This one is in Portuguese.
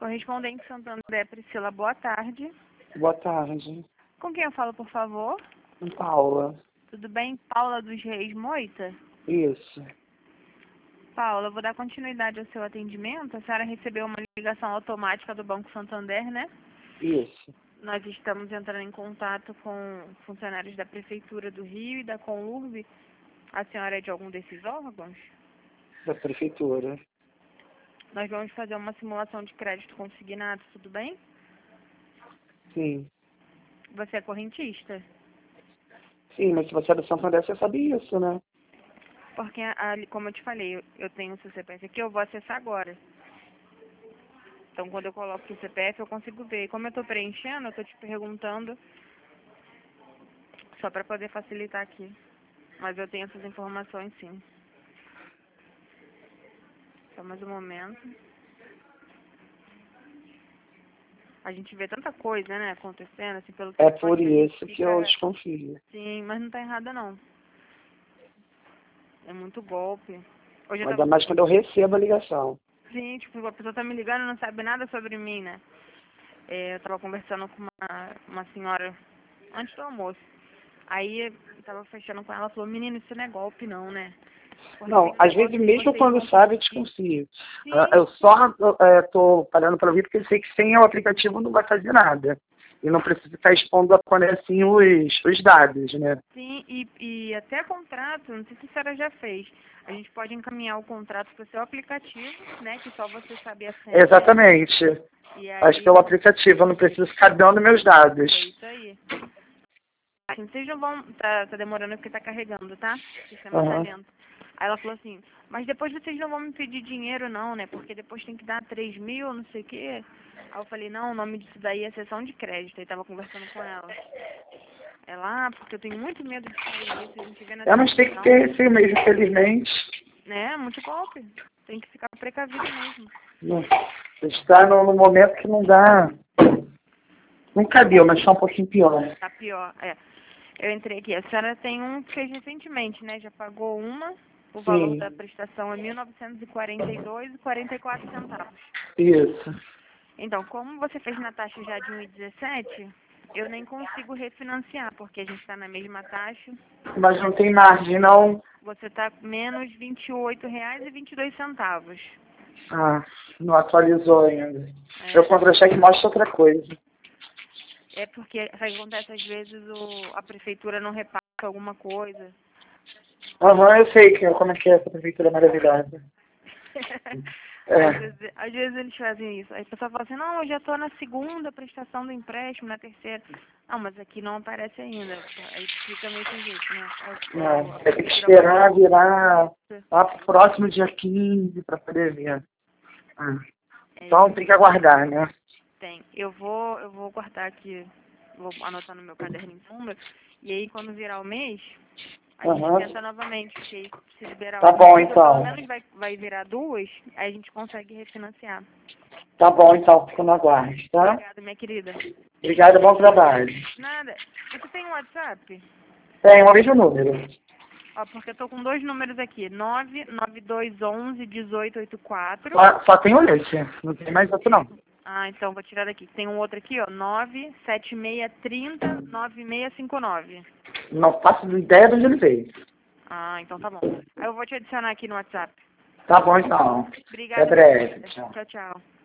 Correspondente Santander, Priscila, boa tarde. Boa tarde. Com quem eu falo, por favor? Paula. Tudo bem? Paula dos Reis Moita? Isso. Paula, eu vou dar continuidade ao seu atendimento. A senhora recebeu uma ligação automática do Banco Santander, né? Isso. Nós estamos entrando em contato com funcionários da Prefeitura do Rio e da Conurb. A senhora é de algum desses órgãos? Da prefeitura. Nós vamos fazer uma simulação de crédito consignado, tudo bem? Sim. Você é correntista? Sim, mas se você é do Santander, você sabe isso, né? Porque, como eu te falei, eu tenho o seu CPF aqui, eu vou acessar agora. Então, quando eu coloco o CPF, eu consigo ver. Como eu estou preenchendo, eu estou te perguntando só para poder facilitar aqui. Mas eu tenho essas informações, sim. Só mais um momento. A gente vê tanta coisa, né, acontecendo, assim, pelo É telefone, por que a gente isso que fica... eu desconfio. Sim, mas não tá errada, não. É muito golpe. Hoje eu Ainda tava... mais quando eu recebo a ligação. Sim, tipo, a pessoa tá me ligando e não sabe nada sobre mim, né? Eu tava conversando com uma senhora antes do almoço. Aí eu tava fechando com ela, falou, menino, isso não é golpe não, né? Porque Não, tem um às negócio vezes que mesmo vocês quando vão sabe, eu pedir. desconfio. Sim, Eu só tô parando para ouvir porque sei que sem o aplicativo não vai fazer nada. E não precisa ficar expondo assim os dados, né? sim, e até contrato, não sei se a senhora já fez. A gente pode encaminhar o contrato para o seu aplicativo, né? Que só você sabe a senha. Exatamente. E Mas aí, pelo aplicativo, eu não preciso ficar dando meus dados. é isso aí. Assim, vocês não vão... Tá demorando porque tá carregando, tá? O sistema tá Aham. lento. Aí ela falou assim, mas depois vocês não vão me pedir dinheiro não, né? Porque depois tem que dar 3 mil, não sei o quê. Aí eu falei, não, o nome disso daí é sessão de crédito. Aí tava conversando com ela. Ela, porque eu tenho muito medo de sair isso, a gente vê na Mas tem que televisão. ter esse mesmo, infelizmente. Né? Muito golpe. Tem que ficar precavido mesmo. Está no momento que não dá. Não cabia, mas está um pouquinho pior. Tá pior, é. Eu entrei aqui. A senhora tem um que fez recentemente, né? Já pagou uma. O valor Sim, da prestação é R$ 1.942,44. isso. Então, como você fez na taxa já de 1,17, eu nem consigo refinanciar, porque a gente está na mesma taxa. Mas não tem margem, não. Você está menos R$ 28,22. Ah, não atualizou ainda. Meu É, contra-cheque mostra outra coisa. é porque acontece às vezes a prefeitura não repassa alguma coisa. Aham, eu sei como é que é essa prefeitura maravilhosa. É. Às vezes eles fazem isso. Aí a pessoa fala assim, não, eu já estou na segunda prestação do empréstimo, na terceira. Não, mas aqui não aparece ainda. Aí fica meio sem jeito, né? Não, A vai ter que prefeitura esperar virar lá pro próximo dia 15 para poder ver. Ah, então tem que aguardar, né? tem. Eu vou guardar aqui, vou anotar no meu caderninho de número. E aí quando virar o mês, a gente Aham. tenta novamente, porque se liberar Tá uma bom, coisa, pelo então. menos vai virar duas, aí a gente consegue refinanciar. Tá bom, então. Fico no aguardo, tá? Obrigada, minha querida. Obrigado, bom trabalho. Nada. Você tem um WhatsApp? Tem o mesmo número. Ó, porque eu tô com dois números aqui. 99211-1884. Só tem esse. Não tem mais outro, não. Ah, então vou tirar daqui. Tem um outro aqui, ó. 97630-9659. Não faço ideia de onde ele veio. Ah, então tá bom. Aí eu vou te adicionar aqui no WhatsApp. Tá bom, então. Até Obrigada, minha breve. querida. Tchau. Tchau, tchau.